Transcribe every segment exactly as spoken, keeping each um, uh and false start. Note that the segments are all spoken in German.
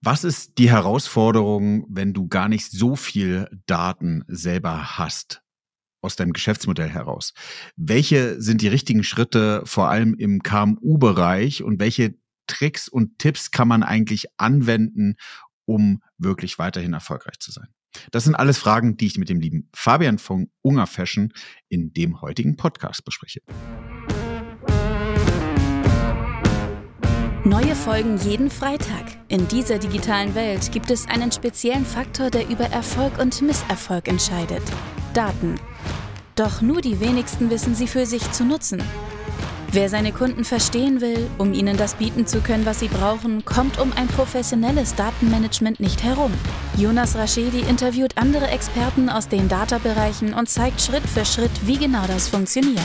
Was ist die Herausforderung, wenn du gar nicht so viel Daten selber hast aus deinem Geschäftsmodell heraus? Welche sind die richtigen Schritte, vor allem im K M U-Bereich, und welche Tricks und Tipps kann man eigentlich anwenden, um wirklich weiterhin erfolgreich zu sein? Das sind alles Fragen, die ich mit dem lieben Fabian von Unger Fashion in dem heutigen Podcast bespreche. Neue Folgen jeden Freitag. In dieser digitalen Welt gibt es einen speziellen Faktor, der über Erfolg und Misserfolg entscheidet: Daten. Doch nur die wenigsten wissen sie für sich zu nutzen. Wer seine Kunden verstehen will, um ihnen das bieten zu können, was sie brauchen, kommt um ein professionelles Datenmanagement nicht herum. Jonas Raschedi interviewt andere Experten aus den Data-Bereichen und zeigt Schritt für Schritt, wie genau das funktioniert.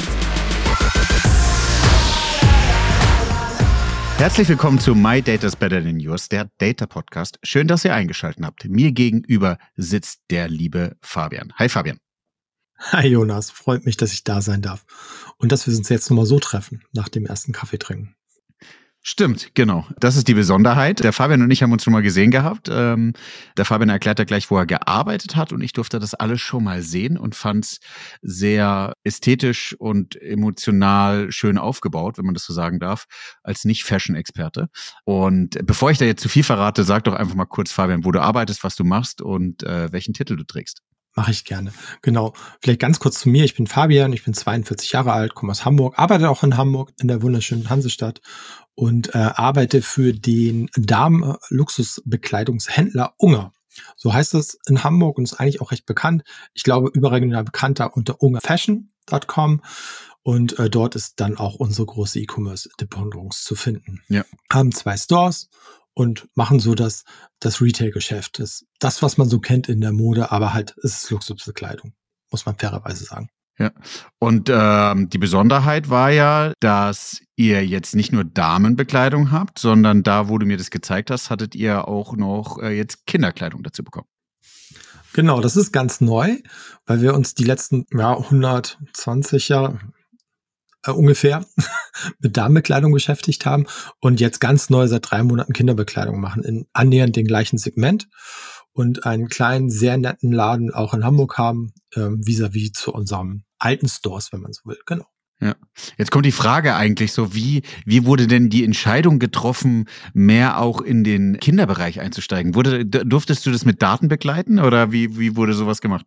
Herzlich willkommen zu My Data's Better Than Yours, der Data-Podcast. Schön, dass ihr eingeschaltet habt. Mir gegenüber sitzt der liebe Fabian. Hi Fabian. Hi Jonas, freut mich, dass ich da sein darf. Und dass wir uns jetzt nochmal so treffen, nach dem ersten Kaffee trinken. Stimmt, genau. Das ist die Besonderheit. Der Fabian und ich haben uns schon mal gesehen gehabt. Ähm, der Fabian erklärt ja gleich, wo er gearbeitet hat, und ich durfte das alles schon mal sehen und fand es sehr ästhetisch und emotional schön aufgebaut, wenn man das so sagen darf, als Nicht-Fashion-Experte. Und bevor ich da jetzt zu viel verrate, sag doch einfach mal kurz, Fabian, wo du arbeitest, was du machst und äh, welchen Titel du trägst. Mache ich gerne. Genau. Vielleicht ganz kurz zu mir. Ich bin Fabian, ich bin zweiundvierzig Jahre alt, komme aus Hamburg, arbeite auch in Hamburg, in der wunderschönen Hansestadt, und äh, arbeite für den Damen-Luxusbekleidungshändler Unger. So heißt es in Hamburg und ist eigentlich auch recht bekannt. Ich glaube, überregional bekannter unter unger fashion punkt com. Und äh, dort ist dann auch unsere große E-Commerce-Dependance zu finden. Ja. Haben zwei Stores und machen so das, das Retail-Geschäft. Das, das, was man so kennt in der Mode, aber halt ist es Luxusbekleidung, muss man fairerweise sagen. Ja, und ähm, die Besonderheit war ja, dass ihr jetzt nicht nur Damenbekleidung habt, sondern da, wo du mir das gezeigt hast, hattet ihr auch noch äh, jetzt Kinderkleidung dazu bekommen. Genau, das ist ganz neu, weil wir uns die letzten ja, hundertzwanzig Jahre äh, ungefähr mit Damenbekleidung beschäftigt haben und jetzt ganz neu seit drei Monaten Kinderbekleidung machen, in annähernd dem gleichen Segment, und einen kleinen, sehr netten Laden auch in Hamburg haben, ähm, vis-à-vis zu unserem alten Stores, wenn man so will. Genau. Ja. Jetzt kommt die Frage eigentlich so, wie, wie wurde denn die Entscheidung getroffen, mehr auch in den Kinderbereich einzusteigen? Wurde, durftest du das mit Daten begleiten oder wie, wie wurde sowas gemacht?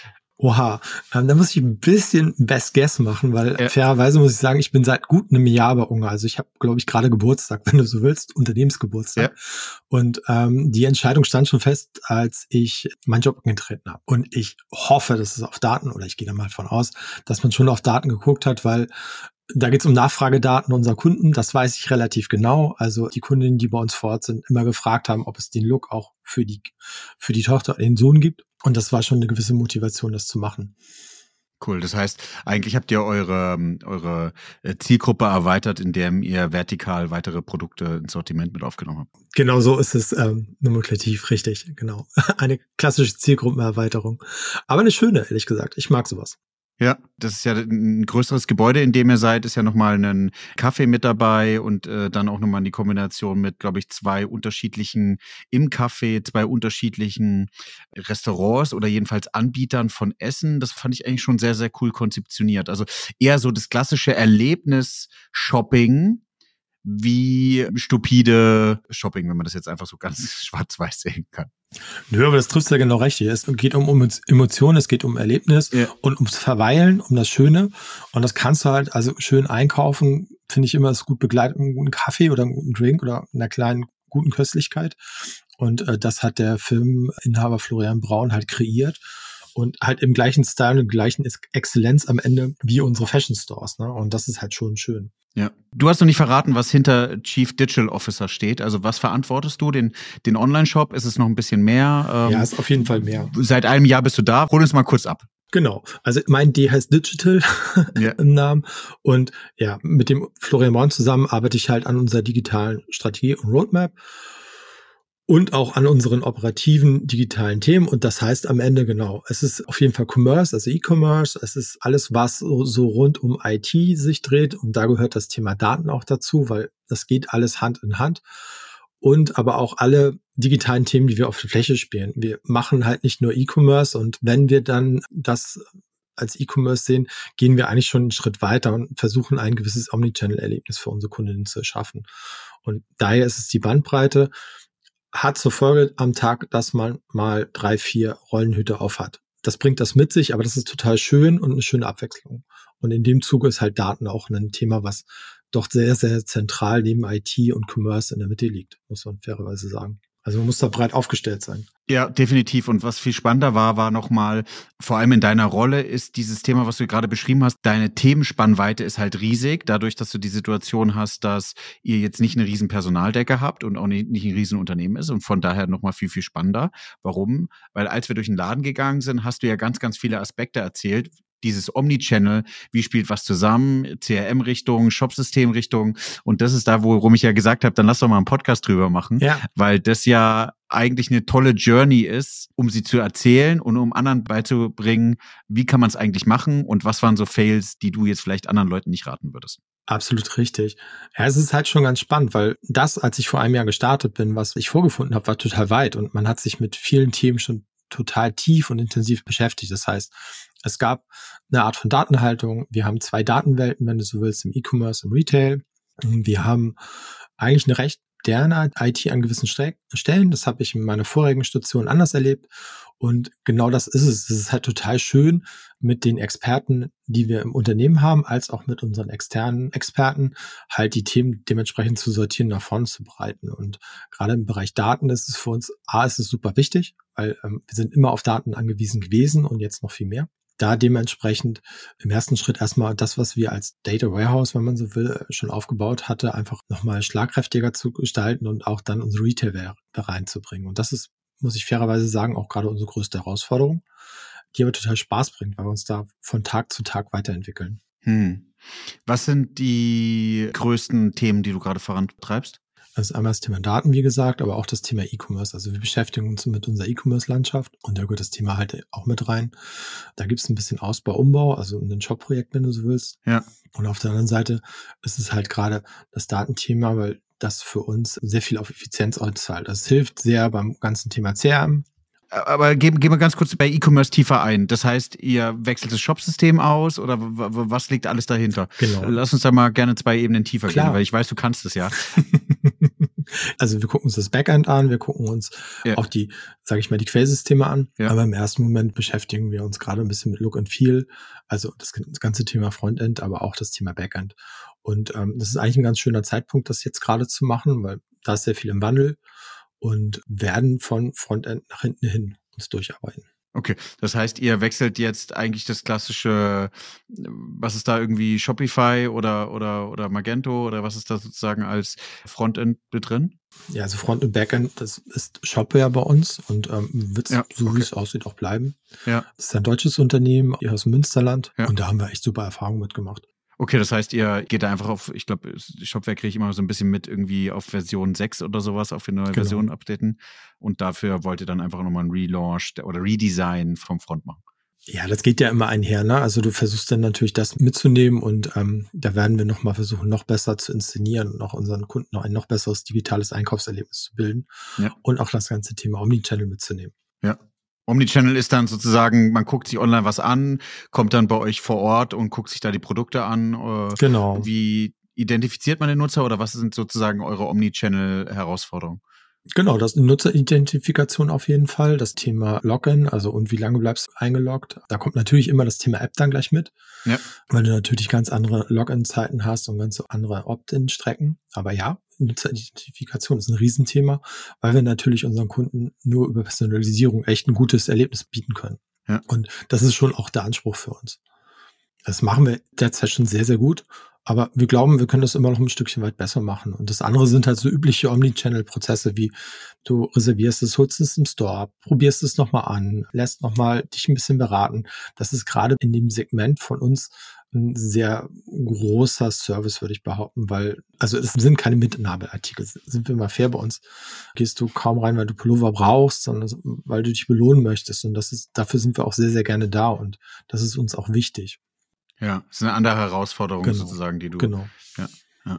Oha, ähm, da muss ich ein bisschen Best Guess machen, weil ja. fairerweise muss ich sagen, ich bin seit gut einem Jahr bei Unger. Also ich habe, glaube ich, gerade Geburtstag, wenn du so willst, Unternehmensgeburtstag. Ja. Und ähm, die Entscheidung stand schon fest, als ich meinen Job angetreten habe. Und ich hoffe, dass es auf Daten, oder ich gehe da mal von aus, dass man schon auf Daten geguckt hat, weil da geht es um Nachfragedaten unserer Kunden. Das weiß ich relativ genau. Also die Kundinnen, die bei uns vor Ort sind, immer gefragt haben, ob es den Look auch für die für die Tochter oder den Sohn gibt. Und das war schon eine gewisse Motivation, das zu machen. Cool. Das heißt, eigentlich habt ihr eure, eure Zielgruppe erweitert, indem ihr vertikal weitere Produkte ins Sortiment mit aufgenommen habt. Genau so ist es ähm, nomenklativ richtig. Genau. Eine klassische Zielgruppenerweiterung. Aber eine schöne, ehrlich gesagt. Ich mag sowas. Ja, das ist ja ein größeres Gebäude, in dem ihr seid, ist ja nochmal ein Café mit dabei und äh, dann auch nochmal die Kombination mit, glaube ich, zwei unterschiedlichen, im Café, zwei unterschiedlichen Restaurants oder jedenfalls Anbietern von Essen. Das fand ich eigentlich schon sehr, sehr cool konzeptioniert. Also eher so das klassische Erlebnis-Shopping wie stupide Shopping, wenn man das jetzt einfach so ganz schwarz-weiß sehen kann. Nö, aber das trifft ja genau richtig. Es geht um, um Emotionen, es geht um Erlebnis, ja, und ums Verweilen, um das Schöne. Und das kannst du halt also schön einkaufen, finde ich immer, ist gut begleitet mit einem guten Kaffee oder einem guten Drink oder einer kleinen guten Köstlichkeit. Und äh, das hat der Filminhaber Florian Braun halt kreiert. Und halt im gleichen Style und gleichen Exzellenz am Ende wie unsere Fashion Stores, ne? Und das ist halt schon schön. Ja. Du hast noch nicht verraten, was hinter Chief Digital Officer steht. Also was verantwortest du? Den, den Online-Shop? Ist es noch ein bisschen mehr? Ähm, ja, ist auf jeden Fall mehr. Seit einem Jahr bist du da. Hol uns mal kurz ab. Genau. Also mein D heißt Digital ja. im Namen. Und ja, mit dem Florian Braun zusammen arbeite ich halt an unserer digitalen Strategie und Roadmap. Und auch an unseren operativen digitalen Themen. Und das heißt am Ende genau, es ist auf jeden Fall Commerce, also E-Commerce. Es ist alles, was so, so rund um I T sich dreht. Und da gehört das Thema Daten auch dazu, weil das geht alles Hand in Hand. und aber auch alle digitalen Themen, die wir auf der Fläche spielen. Wir machen halt nicht nur E-Commerce und wenn wir dann das als E-Commerce sehen, gehen wir eigentlich schon einen Schritt weiter und versuchen ein gewisses Omnichannel-Erlebnis für unsere Kundinnen zu erschaffen. Und daher ist es die Bandbreite, hat zur Folge am Tag, dass man mal drei, vier Rollenhüte auf hat. Das bringt das mit sich, aber das ist total schön und eine schöne Abwechslung. Und in dem Zuge ist halt Daten auch ein Thema, was doch sehr, sehr zentral neben I T und Commerce in der Mitte liegt, muss man fairerweise sagen. Also man muss da breit aufgestellt sein. Ja, definitiv. Und was viel spannender war, war nochmal, vor allem in deiner Rolle, ist dieses Thema, was du gerade beschrieben hast, deine Themenspannweite ist halt riesig, dadurch, dass du die Situation hast, dass ihr jetzt nicht eine riesen Personaldecke habt und auch nicht, nicht ein riesen Unternehmen ist und von daher nochmal viel, viel spannender. Warum? Weil als wir durch den Laden gegangen sind, hast du ja ganz, ganz viele Aspekte erzählt, dieses Omnichannel, wie spielt was zusammen, C R M-Richtung, Shopsystem-Richtung und das ist da, worum ich ja gesagt habe, dann lass doch mal einen Podcast drüber machen, ja. Weil das ja eigentlich eine tolle Journey ist, um sie zu erzählen und um anderen beizubringen, wie kann man es eigentlich machen und was waren so Fails, die du jetzt vielleicht anderen Leuten nicht raten würdest. Absolut richtig. Ja, es ist halt schon ganz spannend, weil das, als ich vor einem Jahr gestartet bin, was ich vorgefunden habe, war total weit und man hat sich mit vielen Themen schon total tief und intensiv beschäftigt. Das heißt, es gab eine Art von Datenhaltung. Wir haben zwei Datenwelten, wenn du so willst, im E-Commerce und Retail. Wir haben eigentlich eine recht moderne I T an gewissen Stellen. Das habe ich in meiner vorigen Station anders erlebt. Und genau das ist es. Es ist halt total schön, mit den Experten, die wir im Unternehmen haben, als auch mit unseren externen Experten, halt die Themen dementsprechend zu sortieren, nach vorne zu bereiten. Und gerade im Bereich Daten ist es für uns, A, ist es super wichtig, weil ähm, wir sind immer auf Daten angewiesen gewesen und jetzt noch viel mehr. Da dementsprechend im ersten Schritt erstmal das, was wir als Data Warehouse, wenn man so will, schon aufgebaut hatte, einfach nochmal schlagkräftiger zu gestalten und auch dann unsere Retail da reinzubringen. Und das ist, muss ich fairerweise sagen, auch gerade unsere größte Herausforderung, die aber total Spaß bringt, weil wir uns da von Tag zu Tag weiterentwickeln. Hm. Was sind die größten Themen, die du gerade vorantreibst? Das ist einmal das Thema Daten, wie gesagt, aber auch das Thema E-Commerce. Also wir beschäftigen uns mit unserer E-Commerce-Landschaft und da gehört das Thema halt auch mit rein. Da gibt es ein bisschen Ausbau, Umbau, also ein Shop-Projekt, wenn du so willst. Ja. Und auf der anderen Seite ist es halt gerade das Datenthema, weil das für uns sehr viel auf Effizienz auszahlt. Das hilft sehr beim ganzen Thema C R M. Aber gehen, gehen wir ganz kurz bei E-Commerce tiefer ein. Das heißt, ihr wechselt das Shopsystem aus oder w- w- was liegt alles dahinter? Genau. Lass uns da mal gerne zwei Ebenen tiefer Klar. gehen, weil ich weiß, du kannst es ja. Also wir gucken uns das Backend an, wir gucken uns ja. auch die, sage ich mal, die Quellsysteme an. Ja. Aber im ersten Moment beschäftigen wir uns gerade ein bisschen mit Look and Feel, also das ganze Thema Frontend, aber auch das Thema Backend. Und ähm, das ist eigentlich ein ganz schöner Zeitpunkt, das jetzt gerade zu machen, weil da ist sehr viel im Wandel und werden von Frontend nach hinten hin uns durcharbeiten. Okay, das heißt, ihr wechselt jetzt eigentlich das klassische, was ist da irgendwie Shopify oder oder oder Magento oder was ist da sozusagen als Frontend mit drin? Ja, also Front- und Backend, das ist Shopware bei uns und ähm, wird ja, so okay. wie es aussieht auch bleiben. Ja. Das ist ein deutsches Unternehmen hier aus dem Münsterland ja. und da haben wir echt super Erfahrungen mitgemacht. Okay, das heißt, ihr geht da einfach auf, ich glaube, Shopware kriege ich immer so ein bisschen mit irgendwie auf Version sechs oder sowas, auf eine neue genau. Version updaten. Und dafür wollt ihr dann einfach nochmal einen Relaunch oder Redesign vom Front machen. Ja, das geht ja immer einher, ne? Also du versuchst dann natürlich das mitzunehmen und ähm, da werden wir nochmal versuchen, noch besser zu inszenieren und auch unseren Kunden noch ein noch besseres digitales Einkaufserlebnis zu bilden ja. und auch das ganze Thema Omnichannel mitzunehmen. Ja. Omnichannel ist dann sozusagen, man guckt sich online was an, kommt dann bei euch vor Ort und guckt sich da die Produkte an. Genau. Wie identifiziert man den Nutzer oder was sind sozusagen eure Omnichannel-Herausforderungen? Genau, das ist eine Nutzeridentifikation auf jeden Fall. Das Thema Login, also und wie lange bleibst du eingeloggt. Da kommt natürlich immer das Thema App dann gleich mit, ja. weil du natürlich ganz andere Login-Zeiten hast und ganz andere Opt-in-Strecken. Aber ja, Nutzeridentifikation ist ein Riesenthema, weil wir natürlich unseren Kunden nur über Personalisierung echt ein gutes Erlebnis bieten können. Ja. Und das ist schon auch der Anspruch für uns. Das machen wir derzeit schon sehr, sehr gut. Aber wir glauben, wir können das immer noch ein Stückchen weit besser machen. Und das andere sind halt so übliche Omnichannel-Prozesse, wie du reservierst es, holst es im Store ab, probierst es nochmal an, lässt nochmal dich ein bisschen beraten. Das ist gerade in dem Segment von uns ein sehr großer Service, würde ich behaupten, weil, also es sind keine Mitnahmeartikel, sind wir mal fair bei uns. Gehst du kaum rein, weil du Pullover brauchst, sondern weil du dich belohnen möchtest. Und das ist, dafür sind wir auch sehr, sehr gerne da und das ist uns auch wichtig. Ja, das ist eine andere Herausforderung genau. sozusagen, die du. Genau. Ja, ja.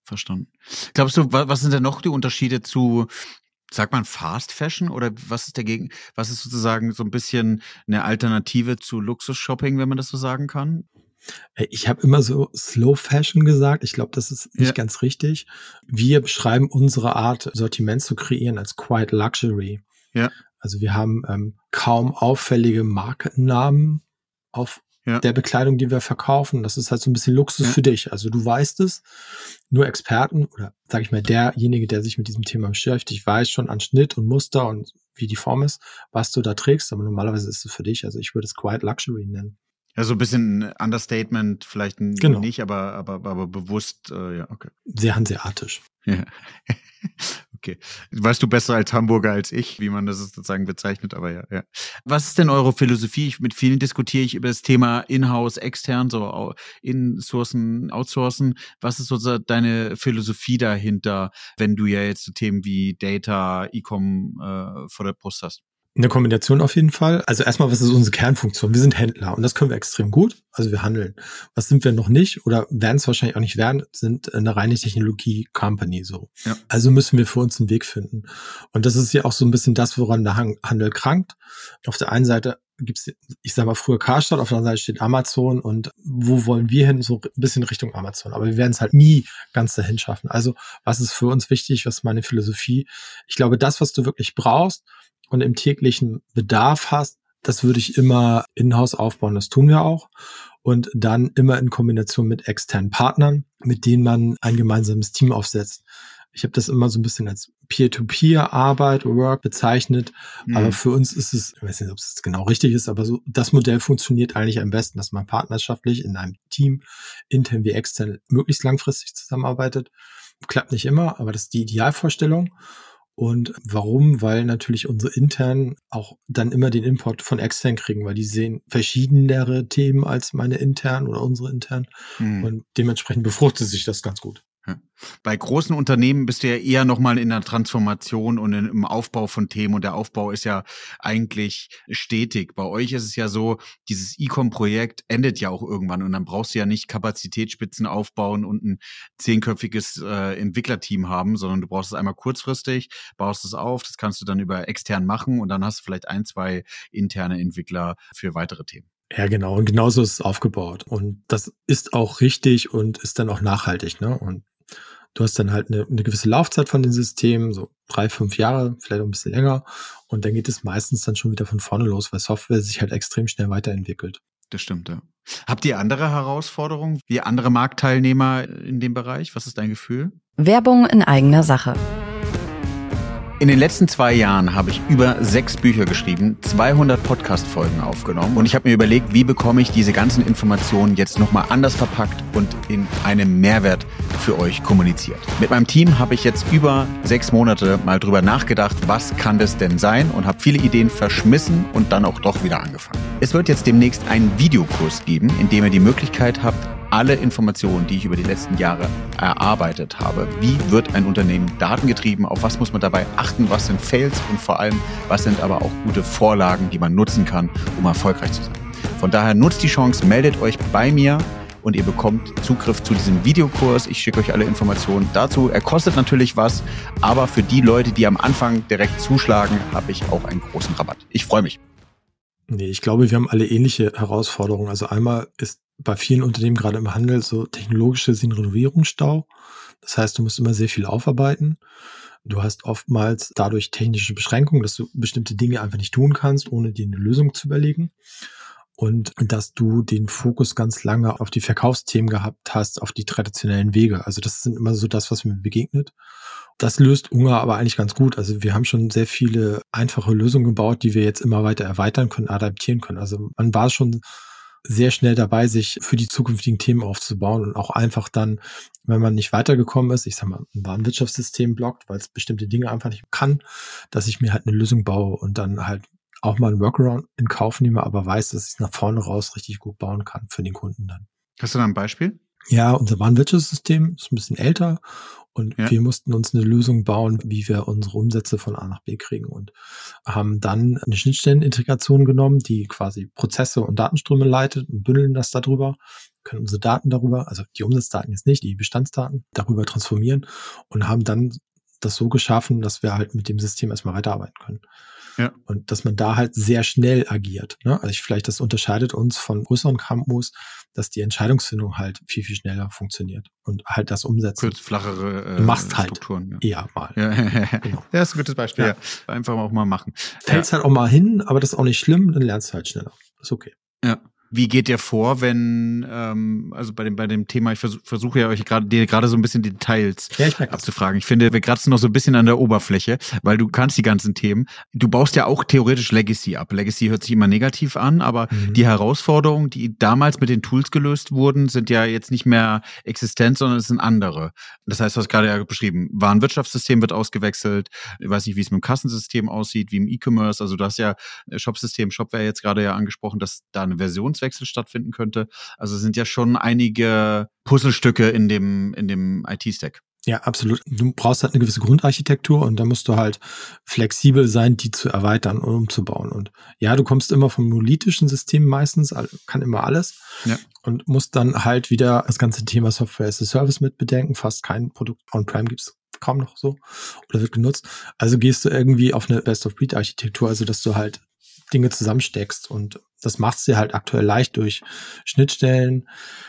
verstanden. Glaubst du, was sind denn noch die Unterschiede zu, sagt man Fast Fashion oder was ist dagegen, was ist sozusagen so ein bisschen eine Alternative zu Luxus-Shopping, wenn man das so sagen kann? Ich habe immer so Slow Fashion gesagt. Ich glaube, das ist nicht ja. ganz richtig. Wir beschreiben unsere Art, Sortiment zu kreieren als Quiet Luxury. Ja. Also wir haben ähm, kaum auffällige Markennamen auf ja. der Bekleidung, die wir verkaufen. Das ist halt so ein bisschen Luxus ja. für dich. Also du weißt es, nur Experten oder sage ich mal derjenige, der sich mit diesem Thema beschäftigt, weiß schon an Schnitt und Muster und wie die Form ist, was du da trägst. Aber normalerweise ist es für dich. Also ich würde es Quiet Luxury nennen. Ja, so ein bisschen Understatement, vielleicht genau. nicht, aber, aber, aber bewusst, äh, ja, okay. Sehr hanseatisch. Ja. Okay. Weißt du besser als Hamburger als ich, wie man das sozusagen bezeichnet, aber ja, ja. Was ist denn eure Philosophie? Ich, mit vielen diskutiere ich über das Thema Inhouse, extern, so Insourcen, Outsourcen. Was ist sozusagen deine Philosophie dahinter, wenn du ja jetzt so Themen wie Data, E-Com äh, vor der Brust hast? Eine Kombination auf jeden Fall. Also erstmal, was ist unsere Kernfunktion? Wir sind Händler und das können wir extrem gut. Also wir handeln. Was sind wir noch nicht oder werden es wahrscheinlich auch nicht werden, sind eine reine Technologie-Company so. Ja. Also müssen wir für uns einen Weg finden. Und das ist ja auch so ein bisschen das, woran der Handel krankt. Auf der einen Seite gibt's, ich sag mal früher Karstadt, auf der anderen Seite steht Amazon und wo wollen wir hin? So ein bisschen Richtung Amazon. Aber wir werden es halt nie ganz dahin schaffen. Also was ist für uns wichtig? Was ist meine Philosophie? Ich glaube, das, was du wirklich brauchst, und im täglichen Bedarf hast, das würde ich immer in-house aufbauen. Das tun wir auch. Und dann immer in Kombination mit externen Partnern, mit denen man ein gemeinsames Team aufsetzt. Ich habe das immer so ein bisschen als Peer-to-Peer-Arbeit, Work bezeichnet. Mhm. Aber für uns ist es, ich weiß nicht, ob es genau richtig ist, aber so das Modell funktioniert eigentlich am besten, dass man partnerschaftlich in einem Team, intern wie extern, möglichst langfristig zusammenarbeitet. Klappt nicht immer, aber das ist die Idealvorstellung. Und warum? Weil natürlich unsere internen auch dann immer den Input von extern kriegen, weil die sehen verschiedenere Themen als meine internen oder unsere internen. Mhm. Und dementsprechend befruchtet sich das ganz gut. Ja. Bei großen Unternehmen bist du ja eher nochmal in der Transformation und in, im Aufbau von Themen und der Aufbau ist ja eigentlich stetig. Bei euch ist es ja so, dieses E-Com-Projekt endet ja auch irgendwann und dann brauchst du ja nicht Kapazitätsspitzen aufbauen und ein zehnköpfiges äh, Entwicklerteam haben, sondern du brauchst es einmal kurzfristig, baust es auf, das kannst du dann über extern machen und dann hast du vielleicht ein, zwei interne Entwickler für weitere Themen. Ja, genau. Und genauso ist es aufgebaut. Und das ist auch richtig und ist dann auch nachhaltig, ne? Und du hast dann halt eine, eine gewisse Laufzeit von den Systemen, so drei, fünf Jahre, vielleicht auch ein bisschen länger. Und dann geht es meistens dann schon wieder von vorne los, weil Software sich halt extrem schnell weiterentwickelt. Das stimmt, ja. Habt ihr andere Herausforderungen, wie andere Marktteilnehmer in dem Bereich? Was ist dein Gefühl? Werbung in eigener Sache. In den letzten zwei Jahren habe ich über sechs Bücher geschrieben, zweihundert Podcast-Folgen aufgenommen und ich habe mir überlegt, wie bekomme ich diese ganzen Informationen jetzt nochmal anders verpackt und in einem Mehrwert für euch kommuniziert. Mit meinem Team habe ich jetzt über sechs Monate mal drüber nachgedacht, was kann das denn sein und habe viele Ideen verschmissen und dann auch doch wieder angefangen. Es wird jetzt demnächst einen Videokurs geben, in dem ihr die Möglichkeit habt, alle Informationen, die ich über die letzten Jahre erarbeitet habe. Wie wird ein Unternehmen datengetrieben? Auf was muss man dabei achten? Was sind Fails? Und vor allem, was sind aber auch gute Vorlagen, die man nutzen kann, um erfolgreich zu sein? Von daher nutzt die Chance, meldet euch bei mir und ihr bekommt Zugriff zu diesem Videokurs. Ich schicke euch alle Informationen dazu. Er kostet natürlich was, aber für die Leute, die am Anfang direkt zuschlagen, habe ich auch einen großen Rabatt. Ich freue mich. Nee, ich glaube, wir haben alle ähnliche Herausforderungen. Also einmal ist bei vielen Unternehmen gerade im Handel so technologische Renovierungsstau. Das heißt, du musst immer sehr viel aufarbeiten. Du hast oftmals dadurch technische Beschränkungen, dass du bestimmte Dinge einfach nicht tun kannst, ohne dir eine Lösung zu überlegen. Und dass du den Fokus ganz lange auf die Verkaufsthemen gehabt hast, auf die traditionellen Wege. Also das sind immer so das, was mir begegnet. Das löst Ungar aber eigentlich ganz gut. Also wir haben schon sehr viele einfache Lösungen gebaut, die wir jetzt immer weiter erweitern können, adaptieren können. Also man war schon sehr schnell dabei, sich für die zukünftigen Themen aufzubauen und auch einfach dann, wenn man nicht weitergekommen ist, ich sag mal, ein Warenwirtschaftssystem blockt, weil es bestimmte Dinge einfach nicht kann, dass ich mir halt eine Lösung baue und dann halt auch mal einen Workaround in Kauf nehme, aber weiß, dass ich es nach vorne raus richtig gut bauen kann für den Kunden dann. Hast du da ein Beispiel? Ja, unser Warenwirtschaftssystem ist ein bisschen älter und ja. wir mussten uns eine Lösung bauen, wie wir unsere Umsätze von A nach B kriegen und haben dann eine Schnittstellenintegration genommen, die quasi Prozesse und Datenströme leitet und bündeln das darüber können unsere Daten darüber, also die Umsatzdaten jetzt nicht, die Bestandsdaten, darüber transformieren und haben dann das so geschaffen, dass wir halt mit dem System erstmal weiterarbeiten können. Ja. Und dass man da halt sehr schnell agiert. Ne? Also ich, vielleicht das unterscheidet uns von größeren K M Us, dass die Entscheidungsfindung halt viel, viel schneller funktioniert und halt das Umsetzen. Kurz flachere äh, du machst halt Strukturen. Ja. eher mal. Ja. Genau. Ja, ist ein gutes Beispiel. Ja. Ja. Einfach auch mal machen. Fällt's ja. halt auch mal hin, aber das ist auch nicht schlimm, dann lernst du halt schneller. Ist okay. Ja. Wie geht ihr vor, wenn, ähm, also bei dem bei dem Thema, ich versuche versuche ja euch gerade dir gerade so ein bisschen die Details ja, ich abzufragen. Ich finde, wir kratzen noch so ein bisschen an der Oberfläche, weil du kannst die ganzen Themen. Du baust ja auch theoretisch Legacy ab. Legacy hört sich immer negativ an, aber mhm. die Herausforderungen, die damals mit den Tools gelöst wurden, sind ja jetzt nicht mehr existent, sondern es sind andere. Das heißt, du hast gerade ja beschrieben, Warenwirtschaftssystem wird ausgewechselt. Ich weiß nicht, wie es mit dem Kassensystem aussieht, wie im E-Commerce. Also du hast ja Shopsystem, Shopware jetzt gerade ja angesprochen, dass da eine Versions Wechsel stattfinden könnte. Also sind ja schon einige Puzzlestücke in dem in dem I T-Stack. Ja, absolut. Du brauchst halt eine gewisse Grundarchitektur und da musst du halt flexibel sein, die zu erweitern und umzubauen. Und ja, du kommst immer vom monolithischen System meistens, kann immer alles. Ja. Und musst dann halt wieder das ganze Thema Software as a Service mit bedenken. Fast kein Produkt on-prem gibt's kaum noch so oder wird genutzt. Also gehst du irgendwie auf eine Best-of-Breed-Architektur, also dass du halt Dinge zusammensteckst und das macht es dir halt aktuell leicht durch Schnittstellen.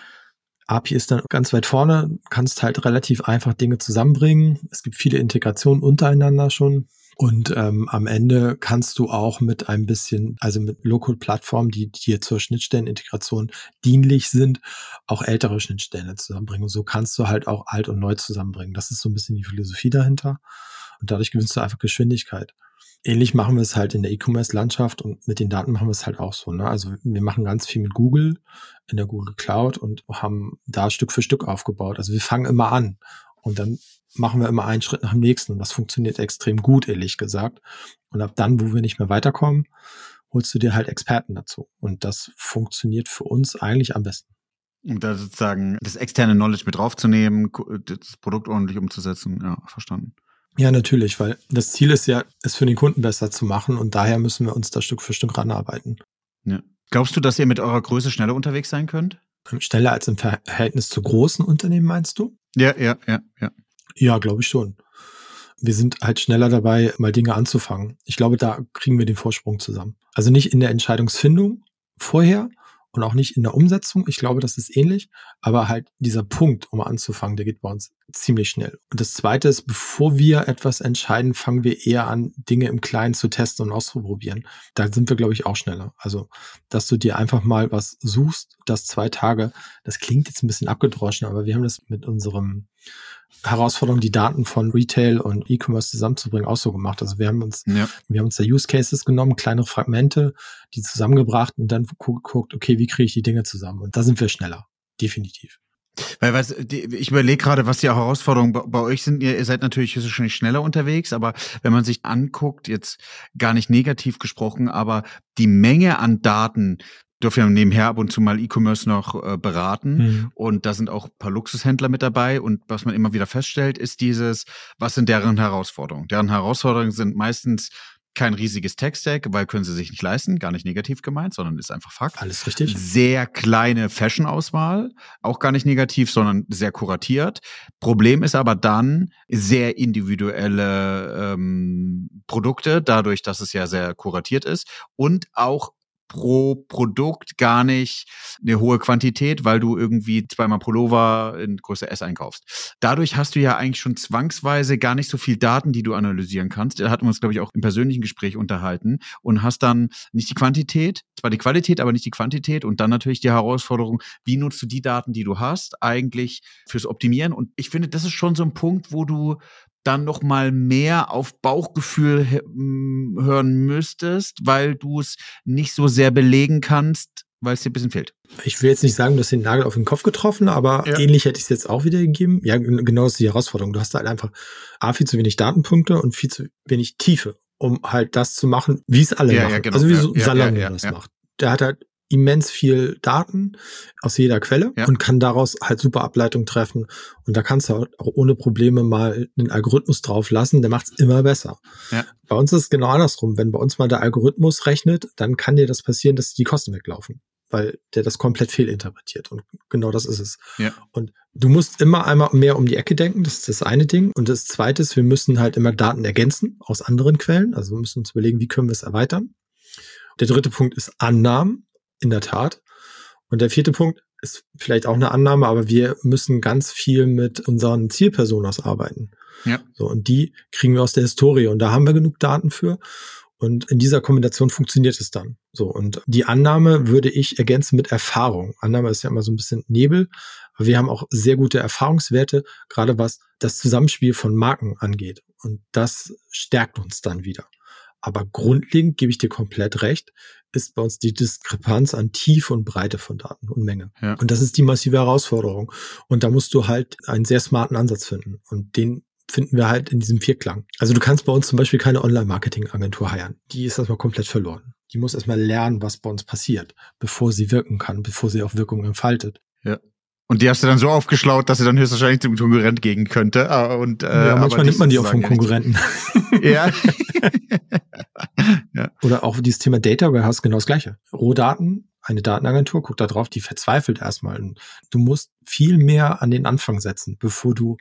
A P I ist dann ganz weit vorne, kannst halt relativ einfach Dinge zusammenbringen. Es gibt viele Integrationen untereinander schon und ähm, am Ende kannst du auch mit ein bisschen, also mit Low-Code-Plattformen, die dir zur Schnittstellenintegration dienlich sind, auch ältere Schnittstellen zusammenbringen. Und so kannst du halt auch alt und neu zusammenbringen. Das ist so ein bisschen die Philosophie dahinter und dadurch gewinnst du einfach Geschwindigkeit. Ähnlich machen wir es halt in der E-Commerce-Landschaft und mit den Daten machen wir es halt auch so. Ne? Also wir machen ganz viel mit Google in der Google Cloud und haben da Stück für Stück aufgebaut. Also wir fangen immer an und dann machen wir immer einen Schritt nach dem nächsten und das funktioniert extrem gut, ehrlich gesagt. Und ab dann, wo wir nicht mehr weiterkommen, holst du dir halt Experten dazu. Und das funktioniert für uns eigentlich am besten. Um da sozusagen das externe Knowledge mit draufzunehmen, das Produkt ordentlich umzusetzen. Ja, verstanden. Ja, natürlich, weil das Ziel ist ja, es für den Kunden besser zu machen und daher müssen wir uns da Stück für Stück ranarbeiten. Ja. Glaubst du, dass ihr mit eurer Größe schneller unterwegs sein könnt? Schneller als im Verhältnis zu großen Unternehmen, meinst du? Ja, ja, ja, ja. Ja, glaube ich schon. Wir sind halt schneller dabei, mal Dinge anzufangen. Ich glaube, da kriegen wir den Vorsprung zusammen. Also nicht in der Entscheidungsfindung vorher und auch nicht in der Umsetzung. Ich glaube, das ist ähnlich. Aber halt dieser Punkt, um anzufangen, der geht bei uns ziemlich schnell. Und das Zweite ist, bevor wir etwas entscheiden, fangen wir eher an, Dinge im Kleinen zu testen und auszuprobieren. Da sind wir, glaube ich, auch schneller. Also, dass du dir einfach mal was suchst, das zwei Tage, das klingt jetzt ein bisschen abgedroschen, aber wir haben das mit unserem Herausforderung, die Daten von Retail und E-Commerce zusammenzubringen, auch so gemacht. Also wir haben uns, ja. wir haben uns da Use Cases genommen, kleinere Fragmente, die zusammengebracht und dann geguckt, okay, wie kriege ich die Dinge zusammen? Und da sind wir schneller, definitiv. Weil was, ich überlege gerade, was die Herausforderungen bei, bei euch sind. Ihr, ihr seid natürlich schon schneller unterwegs, aber wenn man sich anguckt, jetzt gar nicht negativ gesprochen, aber die Menge an Daten, dürfen ja nebenher ab und zu mal E-Commerce noch äh, beraten. Mhm. Und da sind auch ein paar Luxushändler mit dabei. Und was man immer wieder feststellt, ist dieses, was sind deren Herausforderungen? Deren Herausforderungen sind meistens kein riesiges Tech-Stack, weil können sie sich nicht leisten, gar nicht negativ gemeint, sondern ist einfach Fakt. Alles richtig. Sehr kleine Fashion-Auswahl, auch gar nicht negativ, sondern sehr kuratiert. Problem ist aber dann sehr individuelle ähm, Produkte, dadurch, dass es ja sehr kuratiert ist und auch pro Produkt gar nicht eine hohe Quantität, weil du irgendwie zweimal Pullover in Größe S einkaufst. Dadurch hast du ja eigentlich schon zwangsweise gar nicht so viel Daten, die du analysieren kannst. Da hatten wir uns, glaube ich, auch im persönlichen Gespräch unterhalten und hast dann nicht die Quantität, zwar die Qualität, aber nicht die Quantität und dann natürlich die Herausforderung, wie nutzt du die Daten, die du hast, eigentlich fürs Optimieren? Und ich finde, das ist schon so ein Punkt, wo du dann noch mal mehr auf Bauchgefühl hören müsstest, weil du es nicht so sehr belegen kannst, weil es dir ein bisschen fehlt. Ich will jetzt nicht sagen, du hast den Nagel auf den Kopf getroffen, aber ja. Ähnlich hätte ich es jetzt auch wieder gegeben. Ja, genau das ist die Herausforderung. Du hast halt einfach A, viel zu wenig Datenpunkte und viel zu wenig Tiefe, um halt das zu machen, wie es alle ja, machen. Ja, genau. Also wie so ja, Salando ja, ja, das ja. macht. Der hat halt immens viel Daten aus jeder Quelle ja. und kann daraus halt super Ableitung treffen. Und da kannst du auch ohne Probleme mal einen Algorithmus drauf lassen, der macht es immer besser. Ja. Bei uns ist es genau andersrum. Wenn bei uns mal der Algorithmus rechnet, dann kann dir das passieren, dass die Kosten weglaufen. weil der das komplett fehlinterpretiert. Und genau das ist es. Ja. Und du musst immer einmal mehr um die Ecke denken, das ist das eine Ding. Und das zweite ist, wir müssen halt immer Daten ergänzen aus anderen Quellen. Also wir müssen uns überlegen, wie können wir es erweitern. Der dritte Punkt ist Annahmen, in der Tat. Und der vierte Punkt ist vielleicht auch eine Annahme, aber wir müssen ganz viel mit unseren Zielpersonas arbeiten. Ja. So, und die kriegen wir aus der Historie. Und da haben wir genug Daten für. Und in dieser Kombination funktioniert es dann. So, und die Annahme würde ich ergänzen mit Erfahrung. Annahme ist ja immer so ein bisschen Nebel, aber wir haben auch sehr gute Erfahrungswerte, gerade was das Zusammenspiel von Marken angeht. Und das stärkt uns dann wieder. Aber grundlegend, gebe ich dir komplett recht, ist bei uns die Diskrepanz an Tiefe und Breite von Daten und Menge. Ja. Und das ist die massive Herausforderung. Und da musst du halt einen sehr smarten Ansatz finden. Und den finden wir halt in diesem Vierklang. Also du kannst bei uns zum Beispiel keine Online-Marketing-Agentur heiern. Die ist erstmal komplett verloren. Die muss erstmal lernen, was bei uns passiert, bevor sie wirken kann, bevor sie auch Wirkung entfaltet. Ja. Und die hast du dann so aufgeschlaut, dass sie dann höchstwahrscheinlich zum Konkurrent gehen könnte. Und, äh, ja, manchmal nimmt man die auch vom Konkurrenten. Ja. Ja. Oder auch dieses Thema Data Warehouse, genau das Gleiche. Rohdaten, eine Datenagentur, guckt da drauf, die verzweifelt erstmal. Und du musst viel mehr an den Anfang setzen, bevor du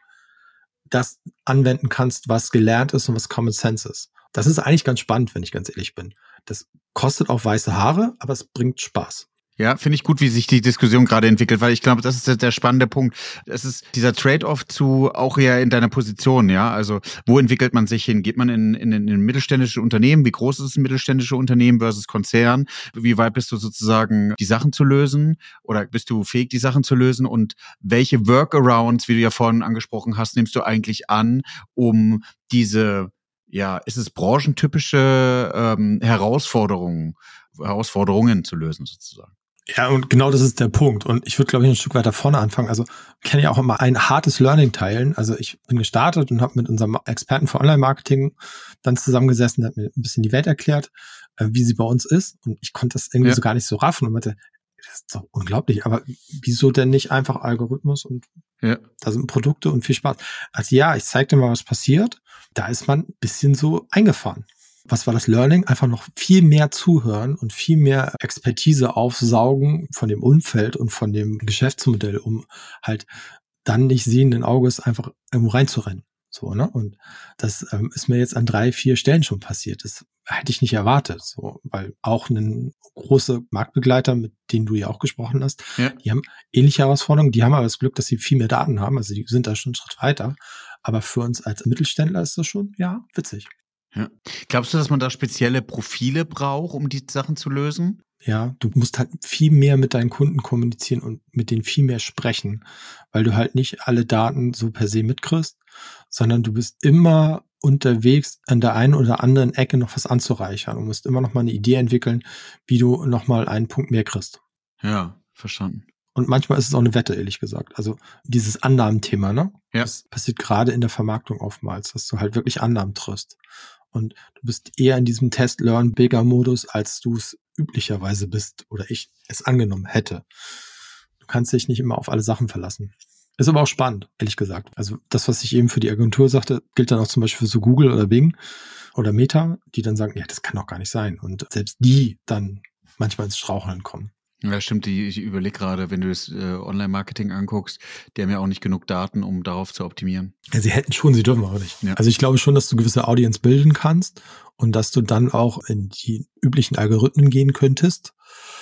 das anwenden kannst, was gelernt ist und was Common Sense ist. Das ist eigentlich ganz spannend, wenn ich ganz ehrlich bin. Das kostet auch weiße Haare, aber es bringt Spaß. Ja, finde ich gut, wie sich die Diskussion gerade entwickelt, weil ich glaube, das ist der, der spannende Punkt. Es ist dieser Trade-off zu auch ja in deiner Position, ja. Also wo entwickelt man sich hin? Geht man in, in, in ein mittelständisches Unternehmen? Wie groß ist ein mittelständisches Unternehmen versus Konzern? Wie weit bist du sozusagen, die Sachen zu lösen? Oder bist du fähig, die Sachen zu lösen? Und welche Workarounds, wie du ja vorhin angesprochen hast, nimmst du eigentlich an, um diese, ja, ist es branchentypische ähm, Herausforderungen, Herausforderungen zu lösen sozusagen? Ja, und genau das ist der Punkt. Und ich würde, glaube ich, ein Stück weiter vorne anfangen. Also ich kann ja auch immer ein hartes Learning teilen. Also ich bin gestartet und habe mit unserem Experten für Online-Marketing dann zusammengesessen, der hat mir ein bisschen die Welt erklärt, äh, wie sie bei uns ist. Und ich konnte das irgendwie ja. so gar nicht so raffen und meinte, das ist doch unglaublich. Aber wieso denn nicht einfach Algorithmus und ja. da sind Produkte und viel Spaß. Also ja, ich zeig dir mal, was passiert. Da ist man ein bisschen so eingefahren. Was war das Learning? Einfach noch viel mehr zuhören und viel mehr Expertise aufsaugen von dem Umfeld und von dem Geschäftsmodell, um halt dann nicht sehenden Auges einfach irgendwo reinzurennen. So, ne? Und das ähm, ist mir jetzt an drei, vier Stellen schon passiert. Das hätte ich nicht erwartet. So, weil auch ein große Marktbegleiter, mit denen du ja auch gesprochen hast, ja. die haben ähnliche Herausforderungen. Die haben aber das Glück, dass sie viel mehr Daten haben. Also die sind da schon einen Schritt weiter. Aber für uns als Mittelständler ist das schon, ja, witzig. Ja. Glaubst du, dass man da spezielle Profile braucht, um die Sachen zu lösen? Ja, du musst halt viel mehr mit deinen Kunden kommunizieren und mit denen viel mehr sprechen, weil du halt nicht alle Daten so per se mitkriegst, sondern du bist immer unterwegs, an der einen oder anderen Ecke noch was anzureichern und musst immer noch mal eine Idee entwickeln, wie du noch mal einen Punkt mehr kriegst. Ja, verstanden. Und manchmal ist es auch eine Wette, ehrlich gesagt. Also dieses Annahmenthema, ne? Ja. Das passiert gerade in der Vermarktung oftmals, dass du halt wirklich Annahmen triffst. Und du bist eher in diesem Test-Learn-Bigger-Modus, als du es üblicherweise bist oder ich es angenommen hätte. Du kannst dich nicht immer auf alle Sachen verlassen. Ist aber auch spannend, ehrlich gesagt. Also das, was ich eben für die Agentur sagte, gilt dann auch zum Beispiel für so Google oder Bing oder Meta, die dann sagen, ja, das kann doch gar nicht sein. Und selbst die dann manchmal ins Straucheln kommen. Ja, stimmt. Die, ich überlege gerade, wenn du das äh, Online-Marketing anguckst, die haben ja auch nicht genug Daten, um darauf zu optimieren. Ja, sie hätten schon, sie dürfen aber nicht. Ja. Also ich glaube schon, dass du gewisse Audience bilden kannst und dass du dann auch in die üblichen Algorithmen gehen könntest.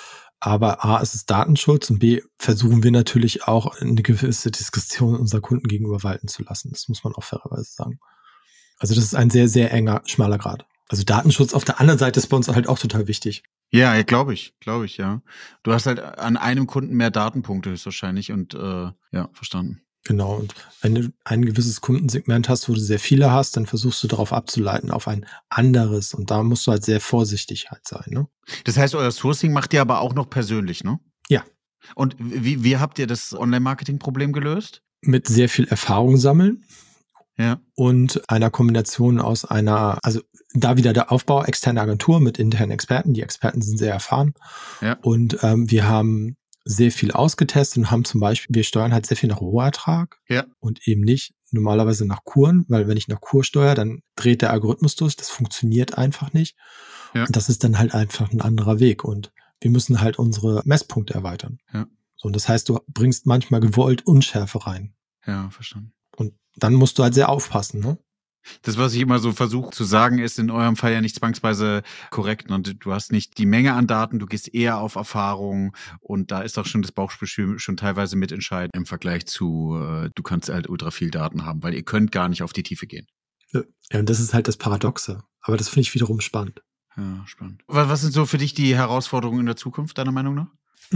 Aber A, ist es Datenschutz und B, versuchen wir natürlich auch eine gewisse Diskussion unserer Kunden gegenüber walten zu lassen. Das muss man auch fairerweise sagen. Also das ist ein sehr, sehr enger, schmaler Grad. Also Datenschutz auf der anderen Seite ist bei uns halt auch total wichtig. Ja, ja, glaube ich, glaube ich, ja. Du hast halt an einem Kunden mehr Datenpunkte höchstwahrscheinlich und äh, ja, verstanden. Genau, und wenn du ein gewisses Kundensegment hast, wo du sehr viele hast, dann versuchst du darauf abzuleiten auf ein anderes und da musst du halt sehr vorsichtig halt sein, ne? Das heißt, euer Sourcing macht ihr aber auch noch persönlich, ne? Ja. Und wie, wie habt ihr das Online-Marketing-Problem gelöst? Mit sehr viel Erfahrung sammeln. Ja. Und einer Kombination aus einer, also da wieder der Aufbau, externe Agentur mit internen Experten. Die Experten sind sehr erfahren. Ja. Und ähm, wir haben sehr viel ausgetestet und haben zum Beispiel, wir steuern halt sehr viel nach Rohertrag. Ja. Und eben nicht normalerweise nach Kuren, weil wenn ich nach Kur steuere, dann dreht der Algorithmus durch. Das funktioniert einfach nicht. Ja. Und das ist dann halt einfach ein anderer Weg. Und wir müssen halt unsere Messpunkte erweitern. Ja. So, und das heißt, du bringst manchmal gewollt Unschärfe rein. Ja, verstanden. Und dann musst du halt sehr aufpassen, ne? Das, was ich immer so versuche zu sagen, ist in eurem Fall ja nicht zwangsweise korrekt. Und du hast nicht die Menge an Daten, du gehst eher auf Erfahrung und da ist auch schon das Bauchgefühl schon teilweise mitentscheidend im Vergleich zu, äh, du kannst halt ultra viel Daten haben, weil ihr könnt gar nicht auf die Tiefe gehen. Ja, und das ist halt das Paradoxe. Aber das finde ich wiederum spannend. Ja, spannend. Was sind so für dich die Herausforderungen in der Zukunft, deiner Meinung nach?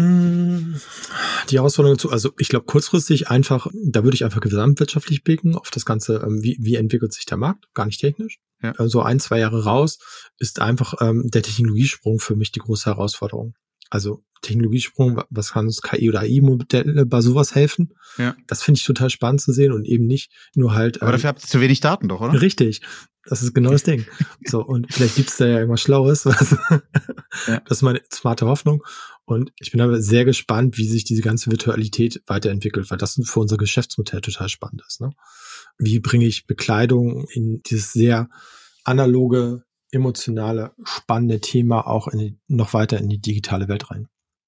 Die Herausforderung dazu, also ich glaube kurzfristig einfach, da würde ich einfach gesamtwirtschaftlich blicken auf das Ganze, wie, wie entwickelt sich der Markt, gar nicht technisch. Ja. Also ein, zwei Jahre raus ist einfach ähm, der Technologiesprung für mich die große Herausforderung. Also Technologiesprung, was kann uns K I oder A I-Modelle bei sowas helfen? Ja. Das finde ich total spannend zu sehen und eben nicht nur halt. Aber ähm, dafür habt ihr zu wenig Daten doch, oder? Richtig. Das ist genau das Ding. So, und vielleicht gibt's da ja irgendwas Schlaues. Also, ja. Das ist meine smarte Hoffnung. Und ich bin aber sehr gespannt, wie sich diese ganze Virtualität weiterentwickelt, weil das für unser Geschäftsmodell total spannend ist. Ne? Wie bringe ich Bekleidung in dieses sehr analoge, emotionale, spannende Thema auch in die, noch weiter in die digitale Welt rein?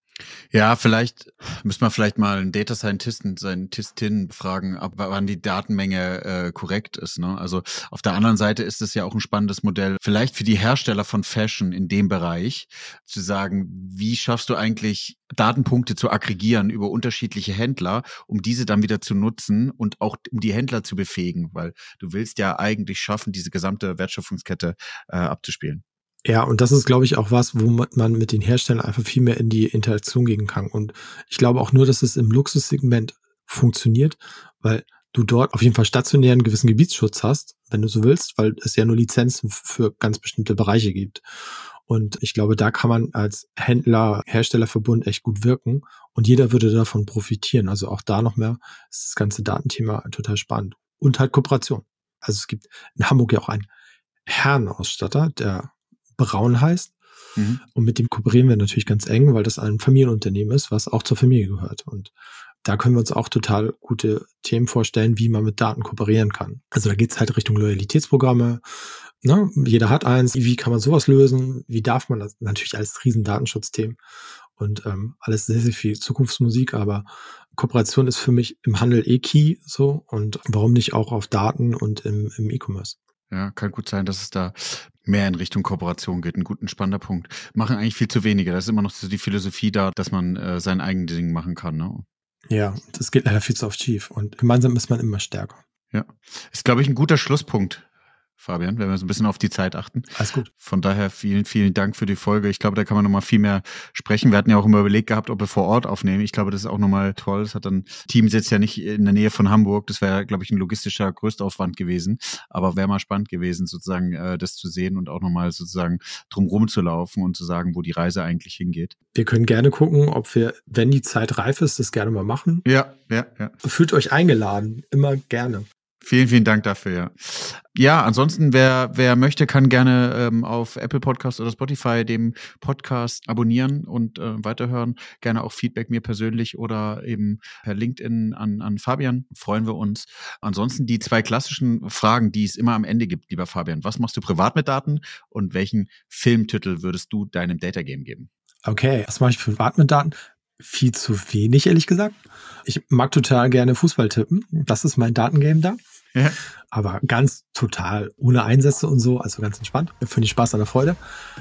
Ja, vielleicht müssen wir vielleicht mal einen Data Scientisten, Scientistin fragen, ab wann die Datenmenge äh, korrekt ist. Ne? Also auf der anderen Seite ist es ja auch ein spannendes Modell, vielleicht für die Hersteller von Fashion in dem Bereich, zu sagen, wie schaffst du eigentlich Datenpunkte zu aggregieren über unterschiedliche Händler, um diese dann wieder zu nutzen und auch um die Händler zu befähigen, weil du willst ja eigentlich schaffen, diese gesamte Wertschöpfungskette äh, abzuspielen. Ja, und das ist, glaube ich, auch was, wo man mit den Herstellern einfach viel mehr in die Interaktion gehen kann. Und ich glaube auch nur, dass es im Luxussegment funktioniert, weil du dort auf jeden Fall stationär einen gewissen Gebietsschutz hast, wenn du so willst, weil es ja nur Lizenzen für ganz bestimmte Bereiche gibt. Und ich glaube, da kann man als Händler, Herstellerverbund echt gut wirken und jeder würde davon profitieren. Also auch da noch mehr ist das ganze Datenthema total spannend. Und halt Kooperation. Also es gibt in Hamburg ja auch einen Herrenausstatter, der Braun heißt. Mhm. Und mit dem kooperieren wir natürlich ganz eng, weil das ein Familienunternehmen ist, was auch zur Familie gehört. Und da können wir uns auch total gute Themen vorstellen, wie man mit Daten kooperieren kann. Also da geht's halt Richtung Loyalitätsprogramme. Ne? Jeder hat eins. Wie kann man sowas lösen? Wie darf man das? Natürlich alles riesen Datenschutzthemen und ähm, alles sehr, sehr viel Zukunftsmusik. Aber Kooperation ist für mich im Handel eh key so. Und warum nicht auch auf Daten und im, im E-Commerce? Ja, kann gut sein, dass es da mehr in Richtung Kooperation geht. Ein guter, spannender Punkt. Machen eigentlich viel zu wenige. Das ist immer noch so die Philosophie da, dass man äh, sein eigenes Ding machen kann. Ne? Ja, das geht leider viel zu oft schief. Und gemeinsam ist man immer stärker. Ja, ist, glaube ich, ein guter Schlusspunkt, Fabian, wenn wir so ein bisschen auf die Zeit achten. Alles gut. Von daher vielen, vielen Dank für die Folge. Ich glaube, da kann man nochmal viel mehr sprechen. Wir hatten ja auch immer überlegt gehabt, ob wir vor Ort aufnehmen. Ich glaube, das ist auch nochmal toll. Das hat dann, Team sitzt ja nicht in der Nähe von Hamburg. Das wäre, glaube ich, ein logistischer Größtaufwand gewesen. Aber wäre mal spannend gewesen, sozusagen äh, das zu sehen und auch nochmal sozusagen drumrum zu laufen und zu sagen, wo die Reise eigentlich hingeht. Wir können gerne gucken, ob wir, wenn die Zeit reif ist, das gerne mal machen. Ja, ja, ja. Fühlt euch eingeladen. Immer gerne. Vielen, vielen Dank dafür, ja. Ja, ansonsten, wer wer möchte, kann gerne ähm, auf Apple Podcast oder Spotify dem Podcast abonnieren und äh, weiterhören. Gerne auch Feedback mir persönlich oder eben per LinkedIn an an Fabian. Freuen wir uns. Ansonsten die zwei klassischen Fragen, die es immer am Ende gibt, lieber Fabian. Was machst du privat mit Daten und welchen Filmtitel würdest du deinem Data Game geben? Okay, was mache ich privat mit Daten? Viel zu wenig, ehrlich gesagt. Ich mag total gerne Fußball tippen. Das ist mein Datengame da. Ja. Aber ganz total ohne Einsätze und so, also ganz entspannt. Für den Spaß an der Freude.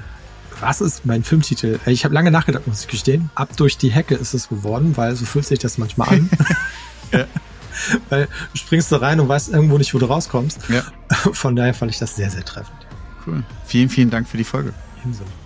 Was ist mein Filmtitel? Ich habe lange nachgedacht, muss ich gestehen. Ab durch die Hecke ist es geworden, weil so fühlt sich das manchmal an. Ja. Weil du springst da rein und weißt irgendwo nicht, wo du rauskommst. Ja. Von daher fand ich das sehr, sehr treffend. Cool. Vielen, vielen Dank für die Folge. Ebenso.